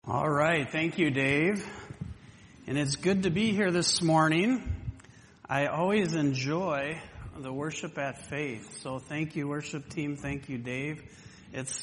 All right. Thank you, Dave. And it's good to be here this morning. I always enjoy the worship at Faith. So thank you, worship team. Thank you, Dave. It's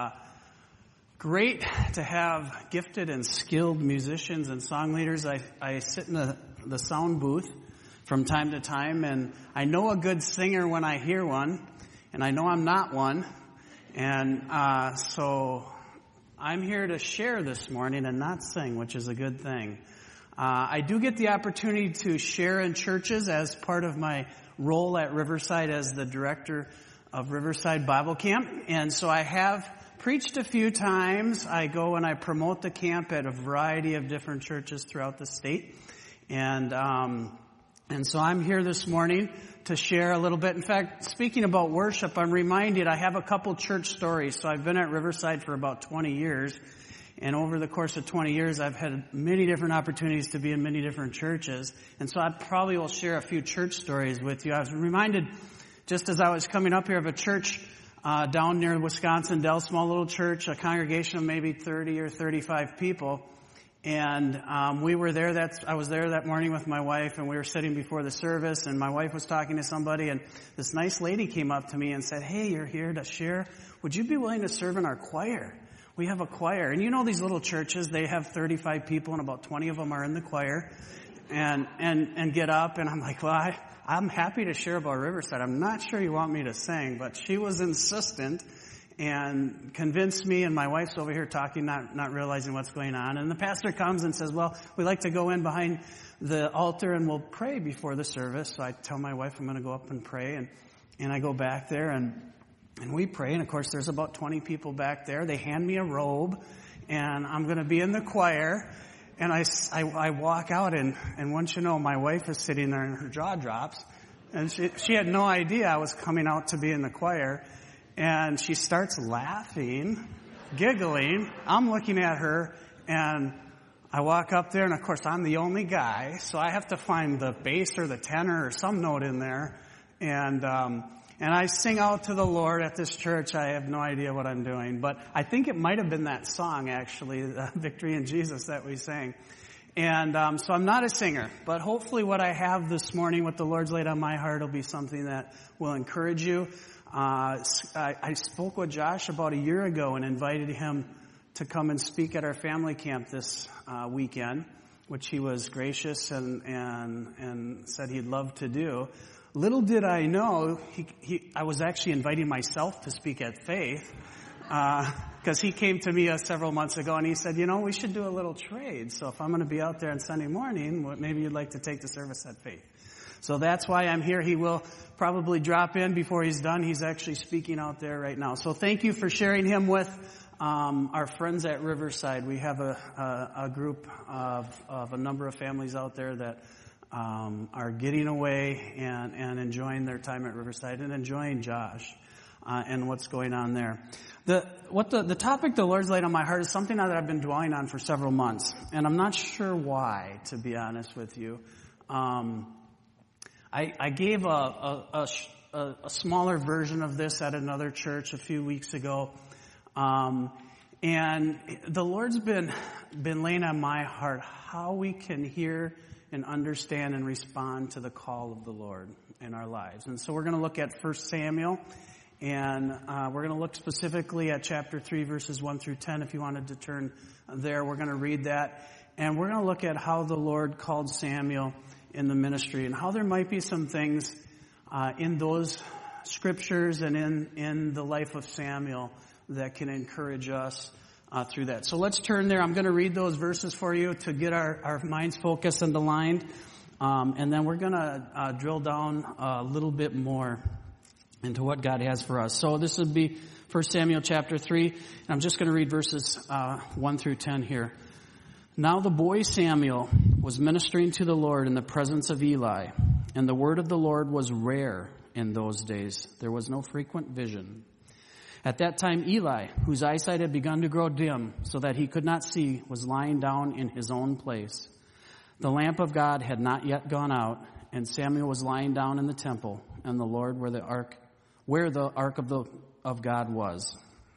great to have gifted and skilled musicians and song leaders. I sit in the sound booth from time to time, and I know a good singer when I hear one, and I know I'm not one. And so I'm here to share this morning and not sing, which is a good thing. I do get the opportunity to share in churches as part of my role at Riverside as the director of Riverside Bible Camp. And so I have preached a few times. I go and I promote the camp at a variety of different churches throughout the state. And so I'm here this morning to share a little bit. In fact, speaking about worship, I'm reminded I have a couple church stories. So I've been at Riverside for about 20 years. And over the course of 20 years, I've had many different opportunities to be in many different churches. And so I probably will share a few church stories with you. I was reminded, just as I was coming up here, of a church down near Wisconsin, Dell, small little church, a congregation of maybe 30 or 35 people. And we were there. I was there that morning with my wife, and we were sitting before the service, and my wife was talking to somebody, and this nice lady came up to me and said, "Hey, you're here to share. Would you be willing to serve in our choir? We have a choir." And you know these little churches, they have 35 people, and about 20 of them are in the choir, and get up. And I'm like, well, I'm happy to share about Riverside. I'm not sure you want me to sing, but she was insistent and convinced me, and my wife's over here talking, not realizing what's going on. And the pastor comes and says, "Well, we like to go in behind the altar and we'll pray before the service." So I tell my wife I'm going to go up and pray, and I go back there and we pray. And of course there's about 20 people back there. They hand me a robe, and I'm going to be in the choir. And I walk out, and once you know, my wife is sitting there and her jaw drops, and she had no idea I was coming out to be in the choir. And she starts laughing, giggling. I'm looking at her, and I walk up there, and of course I'm the only guy, so I have to find the bass or the tenor or some note in there. And I sing out to the Lord at this church. I have no idea what I'm doing, but I think it might have been that song, actually, Victory in Jesus, that we sang. And so I'm not a singer, but hopefully what I have this morning, what the Lord's laid on my heart, will be something that will encourage you. I spoke with Josh about a year ago and invited him to come and speak at our family camp this weekend, which he was gracious and said he'd love to do. Little did I know, I was actually inviting myself to speak at Faith, because he came to me several months ago and he said, we should do a little trade. So if I'm going to be out there on Sunday morning, maybe you'd like to take the service at Faith. So that's why I'm here. He will probably drop in before he's done. He's actually speaking out there right now. So thank you for sharing him with our friends at Riverside. We have a group of a number of families out there that are getting away and enjoying their time at Riverside and enjoying Josh and what's going on there. The topic the Lord's laid on my heart is something that I've been dwelling on for several months, and I'm not sure why, to be honest with you. I gave a smaller version of this at another church a few weeks ago, and the Lord's been laying on my heart how we can hear and understand and respond to the call of the Lord in our lives. And so we're going to look at 1 Samuel, and we're going to look specifically at chapter 3, verses 1 through 10. If you wanted to turn there, we're going to read that, and we're going to look at how the Lord called Samuel in the ministry, and how there might be some things in those scriptures and in the life of Samuel that can encourage us through that. So let's turn there. I'm going to read those verses for you to get our minds focused and aligned, and then we're going to drill down a little bit more into what God has for us. So this would be 1 Samuel chapter 3, and I'm just going to read verses 1 through 10 here. Now the boy Samuel was ministering to the Lord in the presence of Eli, and the word of the Lord was rare in those days. There was no frequent vision. At that time Eli, whose eyesight had begun to grow dim so that he could not see, was lying down in his own place. The lamp of God had not yet gone out, and Samuel was lying down in the temple, and the Lord where the ark of God was.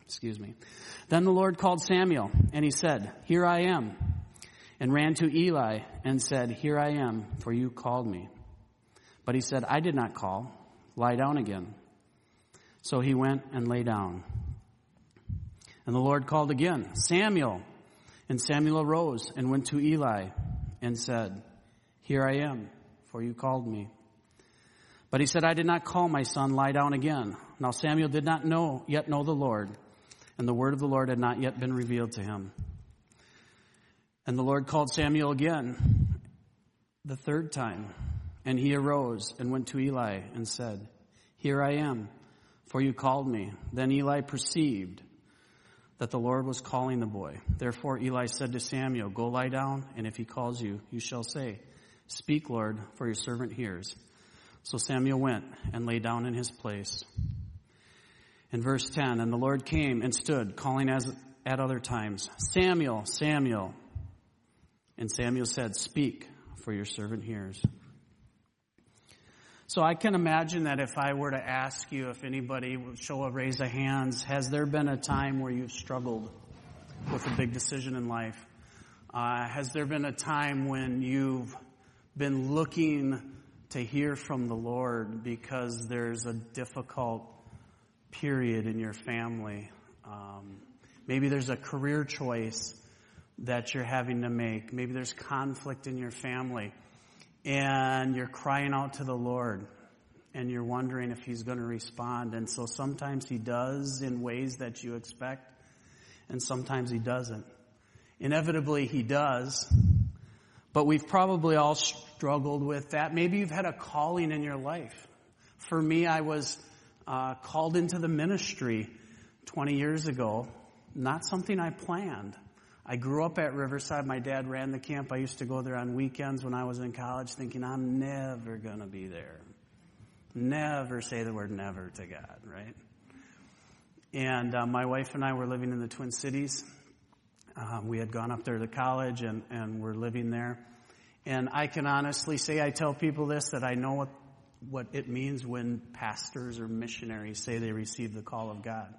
Then the Lord called Samuel, and he said, "Here I am," and ran to Eli and said, "Here I am, for you called me." But he said, "I did not call. Lie down again." So he went and lay down. And the Lord called again, "Samuel." And Samuel arose and went to Eli and said, "Here I am, for you called me." But he said, "I did not call, my son. Lie down again." Now Samuel did not yet know the Lord, and the word of the Lord had not yet been revealed to him. And the Lord called Samuel again the third time, and he arose and went to Eli and said, "Here I am, for you called me." Then Eli perceived that the Lord was calling the boy. Therefore Eli said to Samuel, "Go lie down, and if he calls you, you shall say, 'Speak, Lord, for your servant hears.'" So Samuel went and lay down in his place. In verse 10, and the Lord came and stood, calling as at other times, "Samuel, Samuel." And Samuel said, "Speak, for your servant hears." So I can imagine that if I were to ask you, if anybody would show a raise of hands, has there been a time where you've struggled with a big decision in life? Has there been a time when you've been looking to hear from the Lord because there's a difficult period in your family? Maybe there's a career choice that you're having to make. Maybe there's conflict in your family. And you're crying out to the Lord, and you're wondering if he's going to respond. And so sometimes he does in ways that you expect, and sometimes he doesn't. Inevitably, he does, but we've probably all struggled with that. Maybe you've had a calling in your life. For me, I was called into the ministry 20 years ago, not something I planned. I grew up at Riverside. My dad ran the camp. I used to go there on weekends when I was in college thinking, I'm never going to be there. Never say the word never to God, right? And my wife and I were living in the Twin Cities. We had gone up there to college and were living there. And I can honestly say, I tell people this, that I know what it means when pastors or missionaries say they receive the call of God.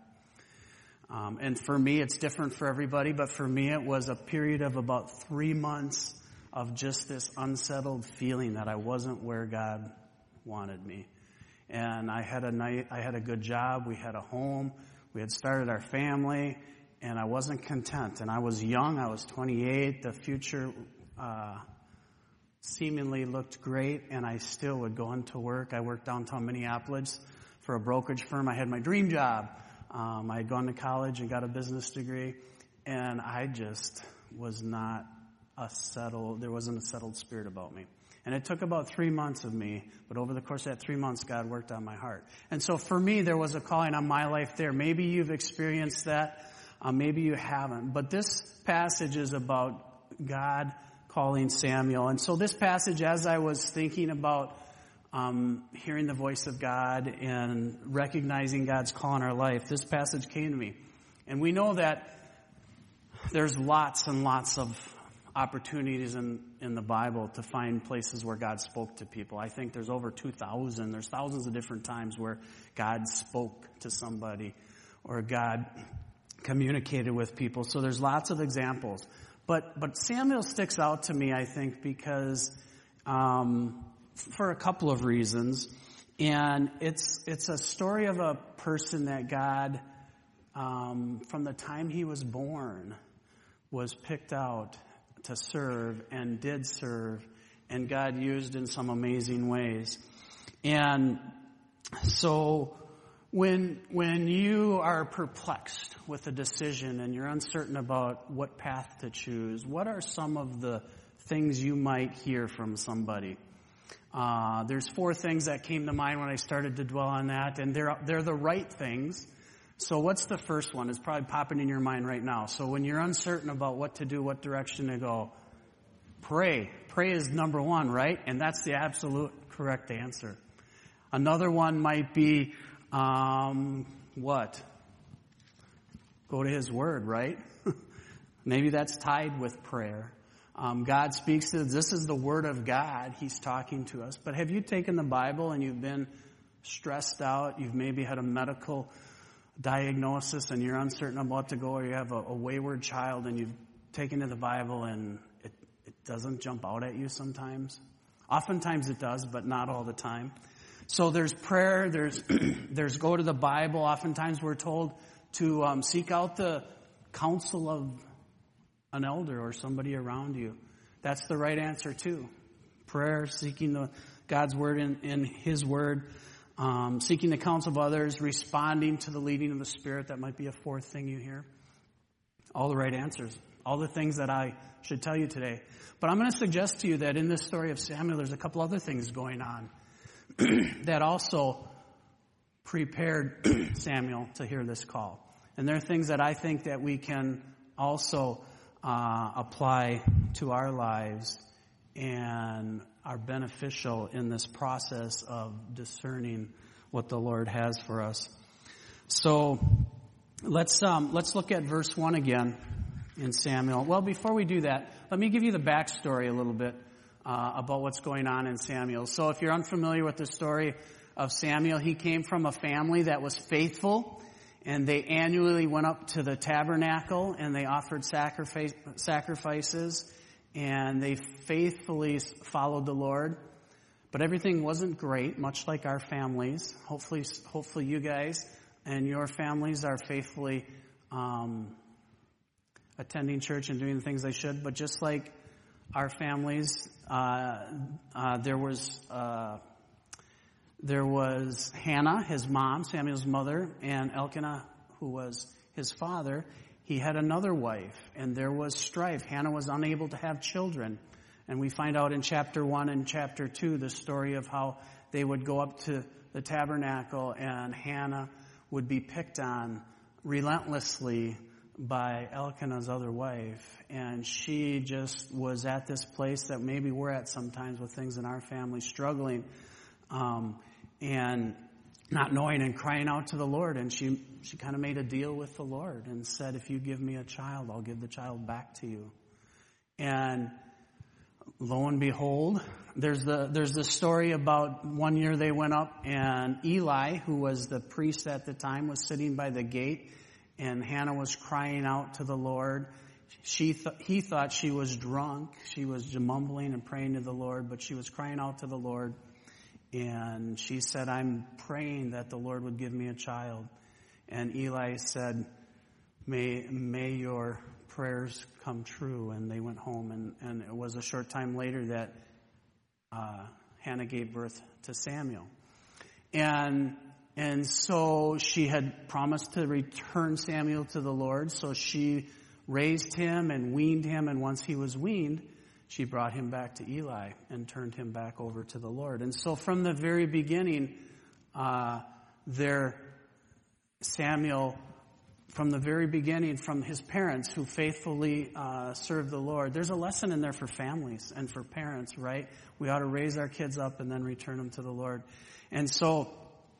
And for me, it's different for everybody, but for me, it was a period of about 3 months of just this unsettled feeling that I wasn't where God wanted me. And I had a good job, we had a home, we had started our family, and I wasn't content. And I was young, I was 28, the future seemingly looked great, and I still would go into work. I worked downtown Minneapolis for a brokerage firm. I had my dream job. I had gone to college and got a business degree, and I just was not there wasn't a settled spirit about me. And it took about 3 months of me, but over the course of that 3 months, God worked on my heart. And so for me, there was a calling on my life there. Maybe you've experienced that, maybe you haven't. But this passage is about God calling Samuel. And so this passage, as I was thinking about hearing the voice of God and recognizing God's call in our life, this passage came to me. And we know that there's lots and lots of opportunities in the Bible to find places where God spoke to people. I think there's over 2,000. There's thousands of different times where God spoke to somebody or God communicated with people. So there's lots of examples. But Samuel sticks out to me, I think, because for a couple of reasons. And it's a story of a person that God, from the time he was born, was picked out to serve and did serve, and God used in some amazing ways. And so when you are perplexed with a decision and you're uncertain about what path to choose, what are some of the things you might hear from somebody? There's 4 things that came to mind when I started to dwell on that, and they're the right things. So what's the first one? It's probably popping in your mind right now. So when you're uncertain about what to do, what direction to go, pray. Pray is number 1, right? And that's the absolute correct answer. Another one might be, what? Go to His Word, right? Maybe that's tied with prayer. God speaks to us. This is the Word of God. He's talking to us. But have you taken the Bible and you've been stressed out? You've maybe had a medical diagnosis and you're uncertain about to go, or you have a wayward child and you've taken to the Bible and it doesn't jump out at you sometimes? Oftentimes it does, but not all the time. So there's prayer, there's go to the Bible. Oftentimes we're told to seek out the counsel of an elder or somebody around you. That's the right answer too. Prayer, seeking God's word in His word, seeking the counsel of others, responding to the leading of the Spirit. That might be a fourth thing you hear. All the right answers. All the things that I should tell you today. But I'm going to suggest to you that in this story of Samuel, there's a couple other things going on that also prepared Samuel to hear this call. And there are things that I think that we can also apply to our lives and are beneficial in this process of discerning what the Lord has for us. So let's look at verse 1 again in Samuel. Well, before we do that, let me give you the backstory a little bit about what's going on in Samuel. So if you're unfamiliar with the story of Samuel, he came from a family that was faithful, and they annually went up to the tabernacle and they offered sacrifices, and they faithfully followed the Lord. But everything wasn't great, much like our families. Hopefully you guys and your families are faithfully attending church and doing the things they should. But just like our families, there was Hannah, his mom, Samuel's mother, and Elkanah, who was his father. He had another wife, and there was strife. Hannah was unable to have children. And we find out in chapter 1 and chapter 2 the story of how they would go up to the tabernacle and Hannah would be picked on relentlessly by Elkanah's other wife. And she just was at this place that maybe we're at sometimes with things in our family, struggling and not knowing and crying out to the Lord. And she kind of made a deal with the Lord and said, if you give me a child, I'll give the child back to you. And lo and behold, there's the story about one year they went up and Eli, who was the priest at the time, was sitting by the gate, and Hannah was crying out to the Lord. He thought she was drunk. She was mumbling and praying to the Lord, but she was crying out to the Lord. And she said, I'm praying that the Lord would give me a child. And Eli said, may your prayers come true. And they went home, and it was a short time later that Hannah gave birth to Samuel. And so she had promised to return Samuel to the Lord, so she raised him and weaned him, and once he was weaned, she brought him back to Eli and turned him back over to the Lord. And so from the very beginning, Samuel, from the very beginning, from his parents who faithfully served the Lord, there's a lesson in there for families and for parents, right? We ought to raise our kids up and then return them to the Lord. And so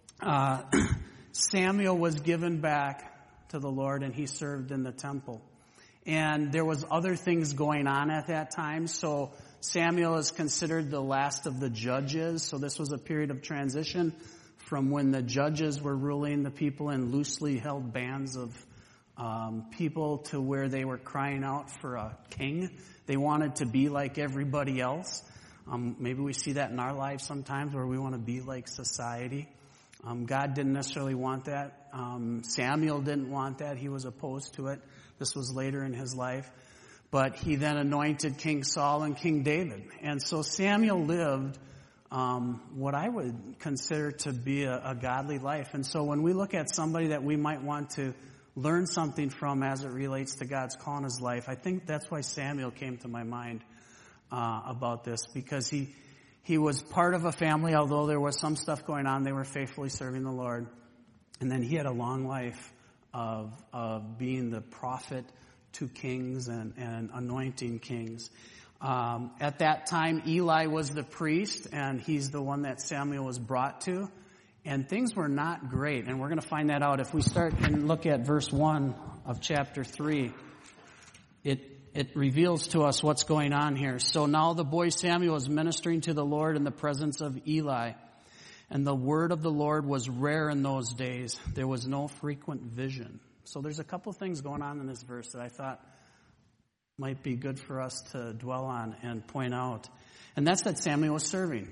Samuel was given back to the Lord, and he served in the temple. And there was other things going on at that time. So Samuel is considered the last of the judges. So this was a period of transition from when the judges were ruling the people in loosely held bands of people to where they were crying out for a king. They wanted to be like everybody else. Maybe we see that in our lives sometimes, where we want to be like society. God didn't necessarily want that. Samuel didn't want that. He was opposed to it. This was later in his life. But he then anointed King Saul and King David. And so Samuel lived what I would consider to be a godly life. And so when we look at somebody that we might want to learn something from as it relates to God's call in his life, I think that's why Samuel came to my mind about this, because he was part of a family. Although there was some stuff going on, they were faithfully serving the Lord. And then he had a long life of being the prophet to kings and anointing kings. At that time, Eli was the priest, and he's the one that Samuel was brought to. And things were not great, and we're going to find that out. If we start and look at verse 1 of chapter 3, it reveals to us what's going on here. So now the boy Samuel is ministering to the Lord in the presence of Eli. And the word of the Lord was rare in those days. There was no frequent vision. So there's a couple things going on in this verse that I thought might be good for us to dwell on and point out. And that's that Samuel was serving.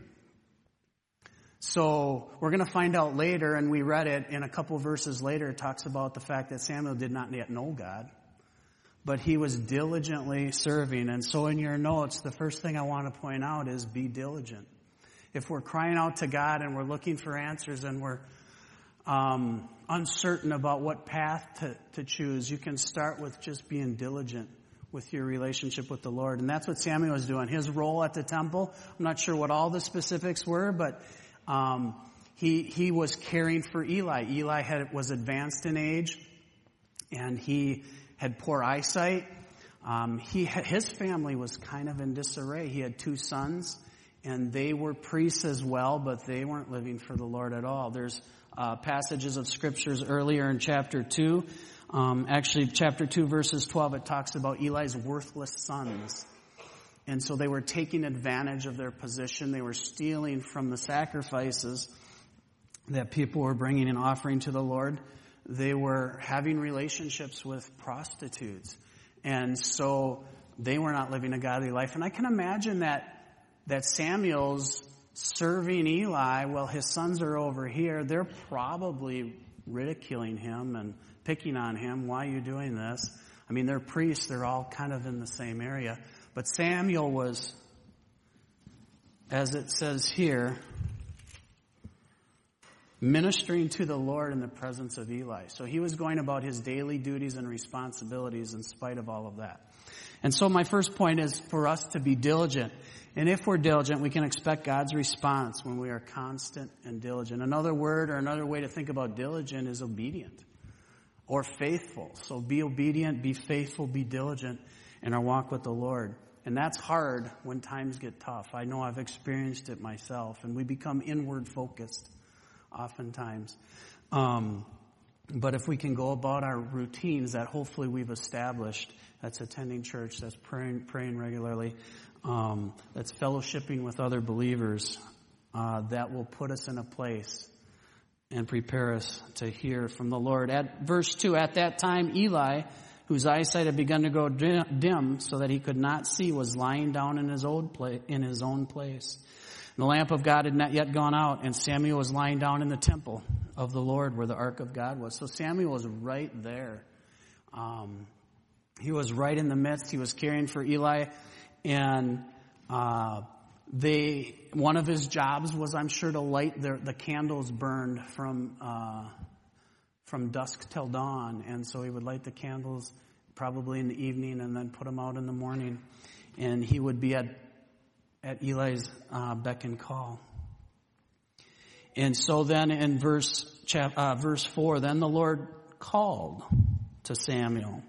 So we're going to find out later, and we read it in a couple verses later, it talks about the fact that Samuel did not yet know God, but he was diligently serving. And so in your notes, the first thing I want to point out is be diligent. If we're crying out to God and we're looking for answers and we're uncertain about what path to choose, you can start with just being diligent with your relationship with the Lord. And that's what Samuel was doing. His role at the temple, I'm not sure what all the specifics were, but he was caring for Eli. Eli was advanced in age, and he had poor eyesight. His family was kind of in disarray. He had 2 sons, and they were priests as well, but they weren't living for the Lord at all. There's passages of scriptures earlier in chapter 2. Actually, chapter 2, verses 12, it talks about Eli's worthless sons. And so they were taking advantage of their position. They were stealing from the sacrifices that people were bringing and offering to the Lord. They were having relationships with prostitutes. And so they were not living a godly life. And I can imagine that Samuel's serving Eli while his sons are over here. They're probably ridiculing him and picking on him. Why are you doing this? I mean, they're priests. They're all kind of in the same area. But Samuel was, as it says here, ministering to the Lord in the presence of Eli. So he was going about his daily duties and responsibilities in spite of all of that. And so my first point is for us to be diligent. And if we're diligent, we can expect God's response when we are constant and diligent. Another word or another way to think about diligent is obedient or faithful. So be obedient, be faithful, be diligent in our walk with the Lord. And that's hard when times get tough. I know I've experienced it myself, and we become inward focused oftentimes. But if we can go about our routines that hopefully we've established, that's attending church, that's praying regularly, that's fellowshipping with other believers, that will put us in a place and prepare us to hear from the Lord. At verse 2, at that time Eli, whose eyesight had begun to go dim so that he could not see, was lying down in his own place. The lamp of God had not yet gone out, and Samuel was lying down in the temple of the Lord where the ark of God was. So Samuel was right there. He was right in the midst. He was caring for Eli, and one of his jobs was, I'm sure, to light the candles burned from dusk till dawn. And so he would light the candles probably in the evening and then put them out in the morning. And he would be at Eli's beck and call. And so then in verse 4, then the Lord called to Samuel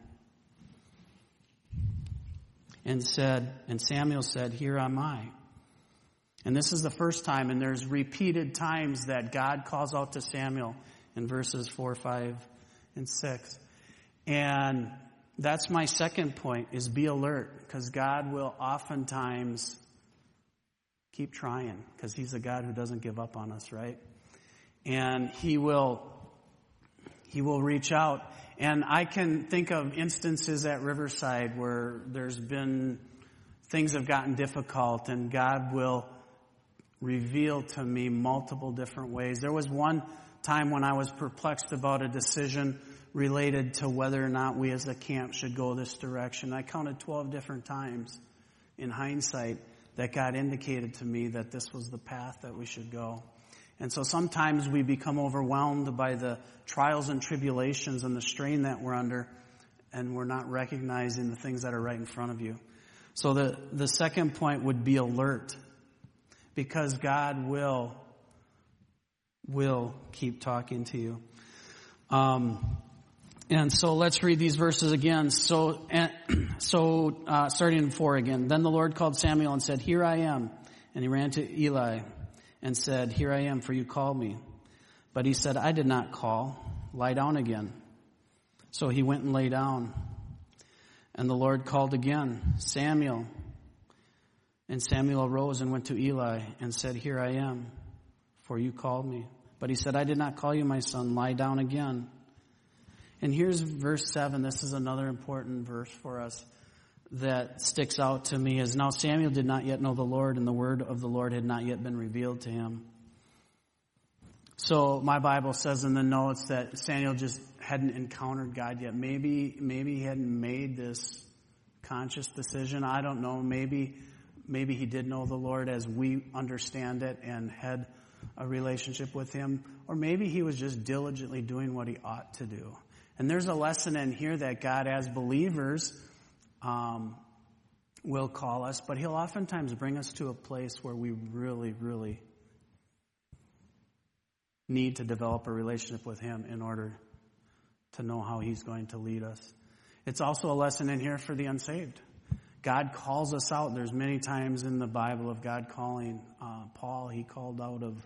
and Samuel said, "Here am I." And this is the first time, and there's repeated times that God calls out to Samuel in verses 4, 5, and 6. And that's my second point, is be alert, because God will oftentimes keep trying, because he's a God who doesn't give up on us, right? And he will reach out. And I can think of instances at Riverside where there's been, things have gotten difficult, and God will reveal to me multiple different ways. There was one time when I was perplexed about a decision related to whether or not we as a camp should go this direction. I counted 12 different times in hindsight that God indicated to me that this was the path that we should go. And so sometimes we become overwhelmed by the trials and tribulations and the strain that we're under, and we're not recognizing the things that are right in front of you. So the second point would be alert, because God will keep talking to you. And so let's read these verses again. So starting in 4 again. Then the Lord called Samuel and said, "Here I am." And he ran to Eli and said, "Here I am, for you called me." But he said, "I did not call. Lie down again." So he went and lay down. And the Lord called again, "Samuel." And Samuel arose and went to Eli and said, "Here I am, for you called me. But he said, I did not call you, my son. Lie down again. And here's verse 7. This is another important verse for us that sticks out to me. Is now Samuel did not yet know the Lord, and the word of the Lord had not yet been revealed to him. So my Bible says in the notes that Samuel just hadn't encountered God yet. Maybe he hadn't made this conscious decision. I don't know. Maybe he did know the Lord as we understand it and had a relationship with him. Or maybe he was just diligently doing what he ought to do. And there's a lesson in here that God, as believers, will call us, but he'll oftentimes bring us to a place where we really, really need to develop a relationship with him in order to know how he's going to lead us. It's also a lesson in here for the unsaved. God calls us out. There's many times in the Bible of God calling Paul. He called out of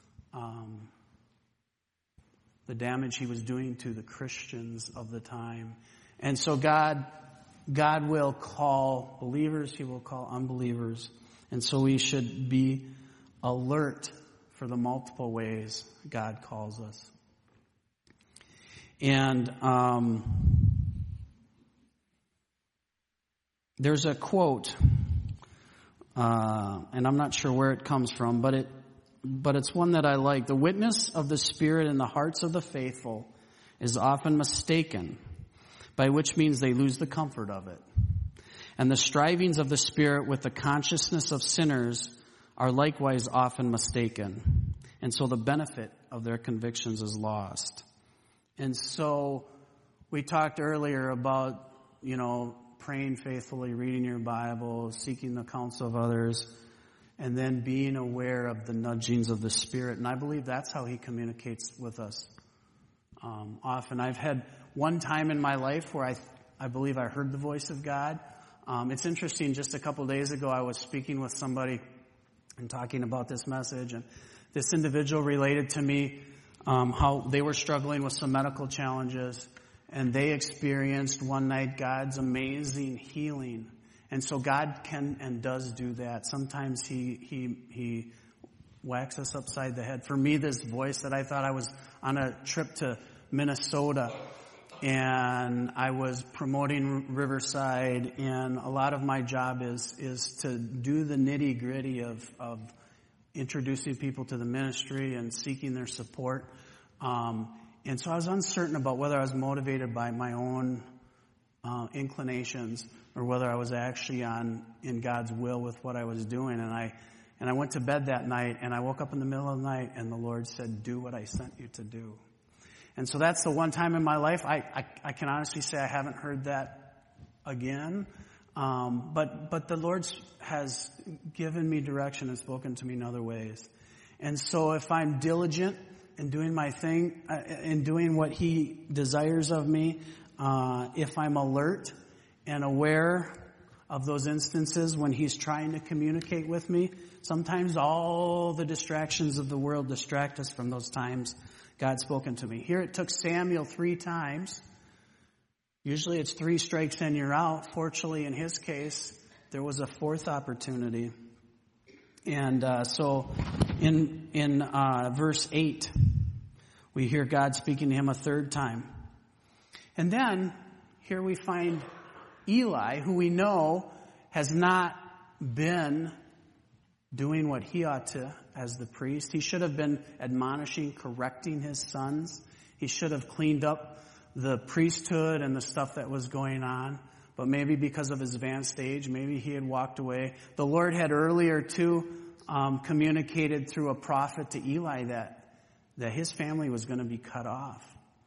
the damage he was doing to the Christians of the time. And so God will call believers. He will call unbelievers. And so we should be alert for the multiple ways God calls us. And there's a quote, and I'm not sure where it comes from, but it's one that I like. The witness of the Spirit in the hearts of the faithful is often mistaken, by which means they lose the comfort of it. And the strivings of the Spirit with the consciousness of sinners are likewise often mistaken. And so the benefit of their convictions is lost. And so we talked earlier about, praying faithfully, reading your Bible, seeking the counsel of others, and then being aware of the nudgings of the Spirit. And I believe that's how he communicates with us. Often I've had one time in my life where I believe I heard the voice of God. It's interesting, just a couple days ago I was speaking with somebody and talking about this message, and this individual related to me how they were struggling with some medical challenges, and they experienced one night God's amazing healing. And so God can and does do that. Sometimes he whacks us upside the head. For me, this voice that I thought I was on a trip to Minnesota, and I was promoting Riverside, and a lot of my job is to do the nitty-gritty of introducing people to the ministry and seeking their support. And so I was uncertain about whether I was motivated by my own inclinations or whether I was actually in God's will with what I was doing. And I went to bed that night, and I woke up in the middle of the night, and the Lord said, "Do what I sent you to do." And so that's the one time in my life I can honestly say I haven't heard that again. But the Lord has given me direction and spoken to me in other ways. And so if I'm diligent in doing my thing, in doing what he desires of me, if I'm alert and aware of those instances when he's trying to communicate with me, sometimes all the distractions of the world distract us from those times God's spoken to me. Here it took Samuel 3 times. Usually it's 3 strikes and you're out. Fortunately, in his case, there was a 4th opportunity. And so in verse 8, we hear God speaking to him a 3rd time. And then here we find Eli, who we know has not been doing what he ought to as the priest. He should have been admonishing, correcting his sons. He should have cleaned up the priesthood and the stuff that was going on. But maybe because of his advanced age, maybe he had walked away. The Lord had earlier too communicated through a prophet to Eli that his family was going to be cut off.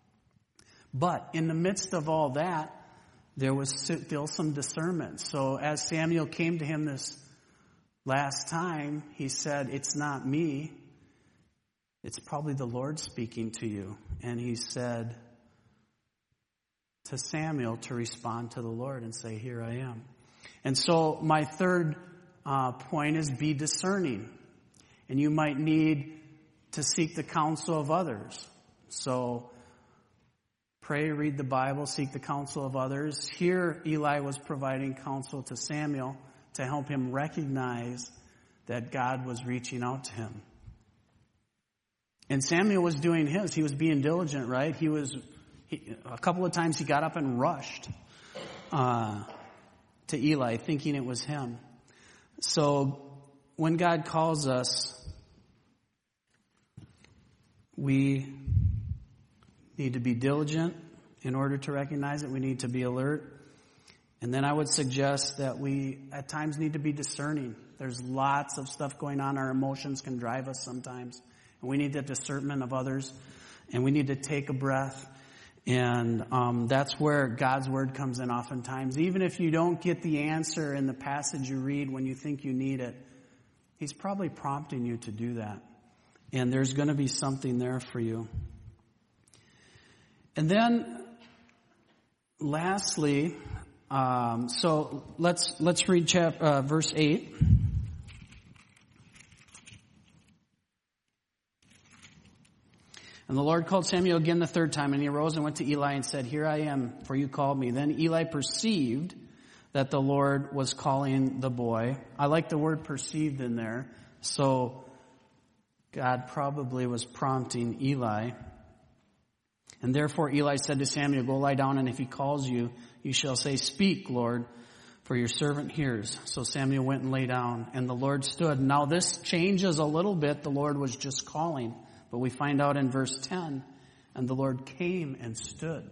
But in the midst of all that, there was still some discernment. So as Samuel came to him this last time, he said, "It's not me. It's probably the Lord speaking to you." And he said to Samuel to respond to the Lord and say, "Here I am." And so my 3rd point is be discerning. And you might need to seek the counsel of others. So pray, read the Bible, seek the counsel of others. Here Eli was providing counsel to Samuel to help him recognize that God was reaching out to him. And Samuel was doing his. He was being diligent, right? A couple of times he got up and rushed to Eli, thinking it was him. So when God calls us, we need to be diligent in order to recognize it. We need to be alert. And then I would suggest that we at times need to be discerning. There's lots of stuff going on. Our emotions can drive us sometimes. And we need the discernment of others. And we need to take a breath. And that's where God's word comes in oftentimes. Even if you don't get the answer in the passage you read when you think you need it, He's probably prompting you to do that. And there's going to be something there for you. And then, lastly, so let's read verse 8. And the Lord called Samuel again the third time, and he arose and went to Eli and said, "Here I am, for you called me." Then Eli perceived that the Lord was calling the boy. I like the word perceived in there. So God probably was prompting Eli. And therefore Eli said to Samuel, "Go lie down, and if he calls you, you shall say, 'Speak, Lord, for your servant hears.' So Samuel went and lay down, and the Lord stood." Now this changes a little bit. The Lord was just calling. But we find out in verse 10, and the Lord came and stood.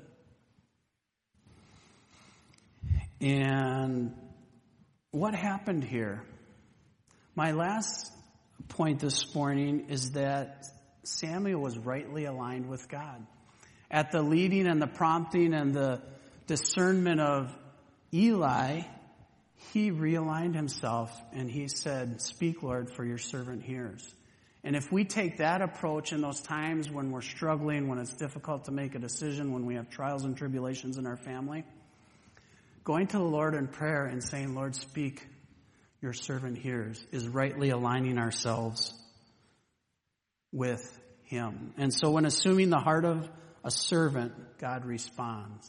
And what happened here? My last point this morning is that Samuel was rightly aligned with God. At the leading and the prompting and the discernment of Eli, he realigned himself and he said, "Speak, Lord, for your servant hears." And if we take that approach in those times when we're struggling, when it's difficult to make a decision, when we have trials and tribulations in our family, going to the Lord in prayer and saying, "Lord, speak, your servant hears," is rightly aligning ourselves with Him. And so when assuming the heart of a servant, God responds,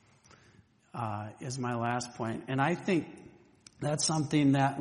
is my last point. And I think that's something that,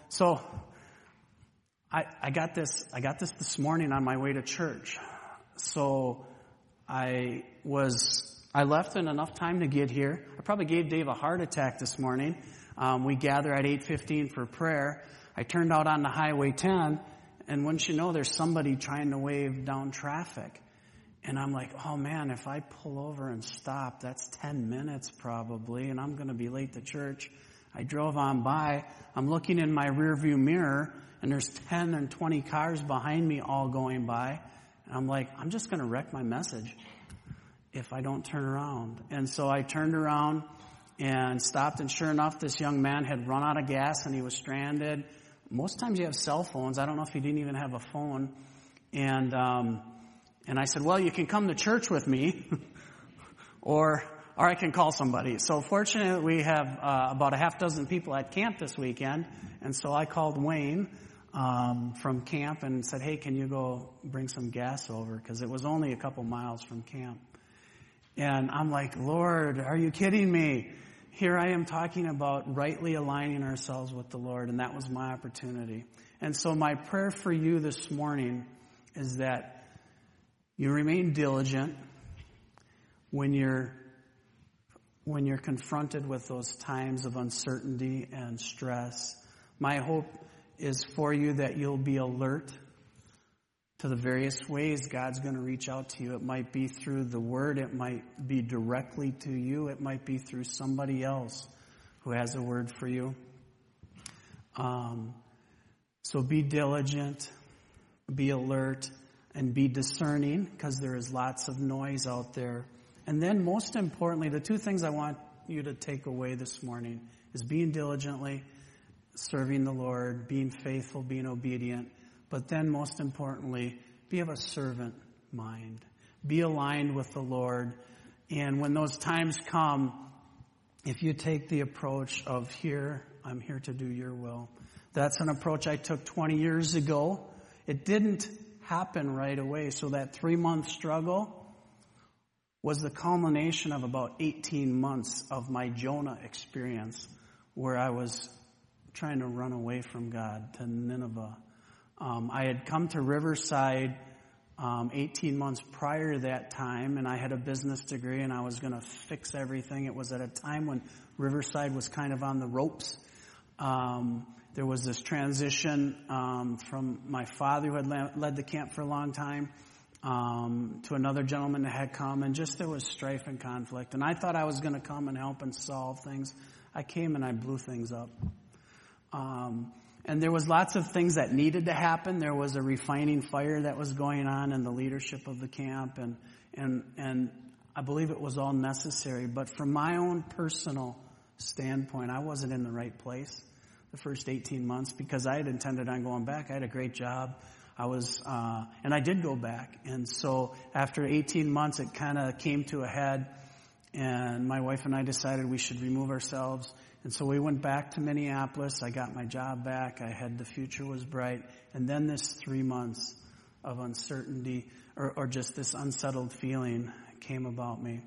I got this morning on my way to church. So I left in enough time to get here. I probably gave Dave a heart attack this morning. We gather at 8:15 for prayer. I turned out on the Highway 10, and wouldn't you know, there's somebody trying to wave down traffic. And I'm like, oh man, if I pull over and stop, that's 10 minutes probably, and I'm going to be late to church. I drove on by. I'm looking in my rearview mirror, and there's 10 and 20 cars behind me all going by. And I'm like, I'm just going to wreck my message if I don't turn around. And so I turned around and stopped, and sure enough, this young man had run out of gas and he was stranded. Most times you have cell phones. I don't know if he didn't even have a phone. And I said, "Well, you can come to church with me or I can call somebody." So fortunately, we have about a half dozen people at camp this weekend. And so I called Wayne from camp and said, "Hey, can you go bring some gas over?" Because it was only a couple miles from camp. And I'm like, "Lord, are you kidding me?" Here I am talking about rightly aligning ourselves with the Lord, and that was my opportunity. And so my prayer for you this morning is that you remain diligent when you're confronted with those times of uncertainty and stress. My hope is for you that you'll be alert to the various ways God's going to reach out to you. It might be through the Word. It might be directly to you. It might be through somebody else who has a word for you. So be diligent, be alert, and be discerning, because there is lots of noise out there. And then most importantly, the two things I want you to take away this morning is being diligently serving the Lord, being faithful, being obedient, but then most importantly, be of a servant mind. Be aligned with the Lord. And when those times come, if you take the approach of I'm here to do your will. That's an approach I took 20 years ago. It didn't happen right away. So that 3-month struggle was the culmination of about 18 months of my Jonah experience, where I was trying to run away from God to Nineveh. I had come to Riverside 18 months prior to that time, and I had a business degree, and I was going to fix everything. It was at a time when Riverside was kind of on the ropes. There was this transition from my father, who had led the camp for a long time, to another gentleman that had come, and just there was strife and conflict. And I thought I was going to come and help and solve things. I came and I blew things up. And there was lots of things that needed to happen. There was a refining fire that was going on in the leadership of the camp, and I believe it was all necessary. But from my own personal standpoint, I wasn't in the right place the first 18 months because I had intended on going back. I had a great job. And I did go back. And so after 18 months, it kind of came to a head, and my wife and I decided we should remove ourselves. And so we went back to Minneapolis. I got my job back. The future was bright. And then this 3 months of uncertainty or just this unsettled feeling came about me.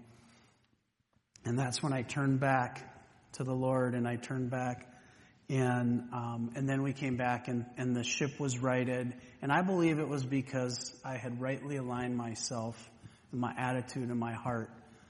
And that's when I turned back to the Lord, and I turned back. And then we came back, and the ship was righted. And I believe it was because I had rightly aligned myself, my attitude and my heart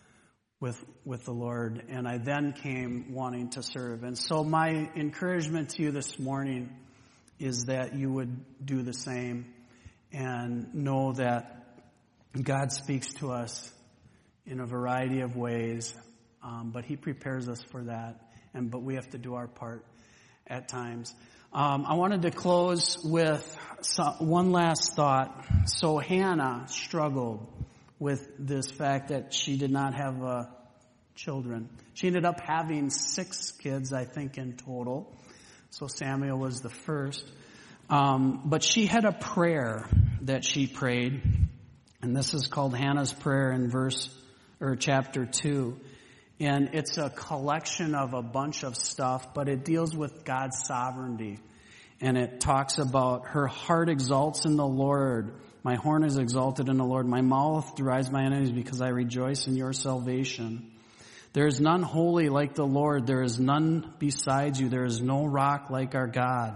with the Lord. And I then came wanting to serve. And so my encouragement to you this morning is that you would do the same and know that God speaks to us in a variety of ways, but He prepares us for that. But we have to do our part at times. I wanted to close with one last thought. So Hannah struggled with this fact that she did not have children. She ended up having 6 kids, I think, in total. So Samuel was the first. But she had a prayer that she prayed, and this is called Hannah's prayer in chapter 2. And it's a collection of a bunch of stuff, but it deals with God's sovereignty. And it talks about her heart exalts in the Lord. My horn is exalted in the Lord. My mouth derides my enemies because I rejoice in your salvation. There is none holy like the Lord. There is none besides you. There is no rock like our God.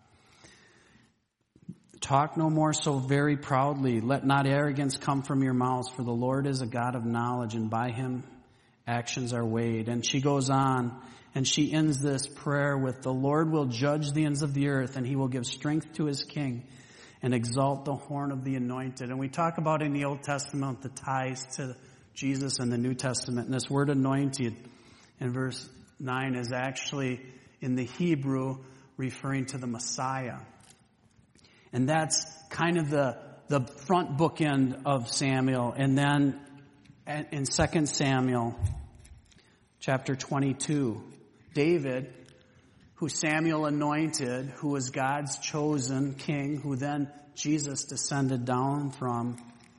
Talk no more so very proudly. Let not arrogance come from your mouths, for the Lord is a God of knowledge, and by Him actions are weighed. And she goes on, and she ends this prayer with, the Lord will judge the ends of the earth, and He will give strength to His king and exalt the horn of the anointed. And we talk about in the Old Testament the ties to Jesus in the New Testament. And this word anointed in verse 9 is actually in the Hebrew referring to the Messiah. And that's kind of the front bookend of Samuel. And then in 2 Samuel chapter 22, David, who Samuel anointed, who was God's chosen king, who then Jesus descended down from,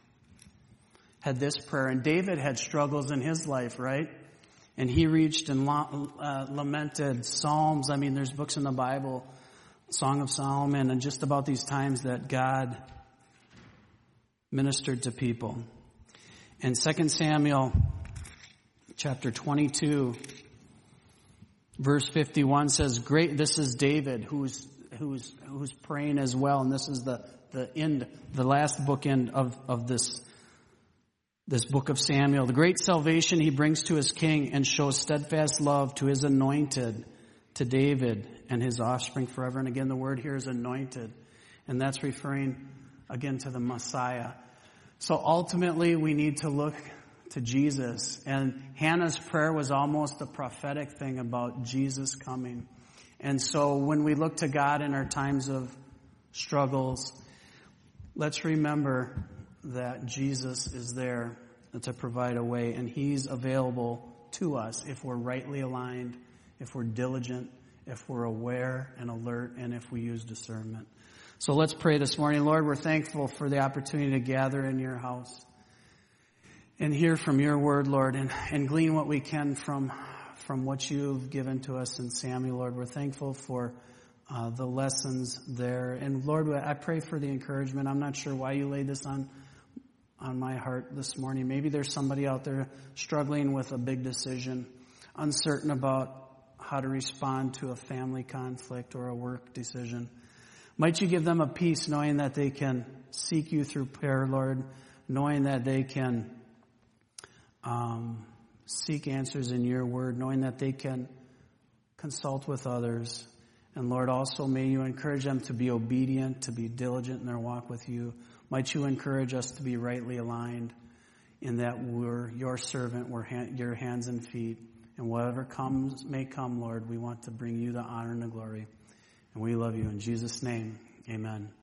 had this prayer. And David had struggles in his life, right? And he reached and lamented Psalms. I mean, there's books in the Bible, Song of Solomon, and just about these times that God ministered to people. And 2 Samuel chapter 22, verse 51 says, "Great." This is David who's praying as well, and this is the last bookend of this book of Samuel. "The great salvation He brings to His king, and shows steadfast love to His anointed, to David and his offspring forever." And again, the word here is anointed, and that's referring again to the Messiah. So ultimately, we need to look to Jesus. And Hannah's prayer was almost a prophetic thing about Jesus coming. And so when we look to God in our times of struggles, let's remember that Jesus is there to provide a way, and He's available to us if we're rightly aligned, if we're diligent, if we're aware and alert, and if we use discernment. So let's pray this morning. Lord, we're thankful for the opportunity to gather in your house and hear from your word, Lord, and glean what we can from what you've given to us in Samuel, Lord. We're thankful for the lessons there. And Lord, I pray for the encouragement. I'm not sure why you laid this on my heart this morning. Maybe there's somebody out there struggling with a big decision, uncertain about how to respond to a family conflict or a work decision. Might you give them a peace knowing that they can seek you through prayer, Lord, knowing that they can seek answers in your word, knowing that they can consult with others. And Lord, also may you encourage them to be obedient, to be diligent in their walk with you. Might you encourage us to be rightly aligned in that we're your servant, we're your hands and feet. And whatever may come, Lord, we want to bring you the honor and the glory. And we love you. In Jesus' name, amen.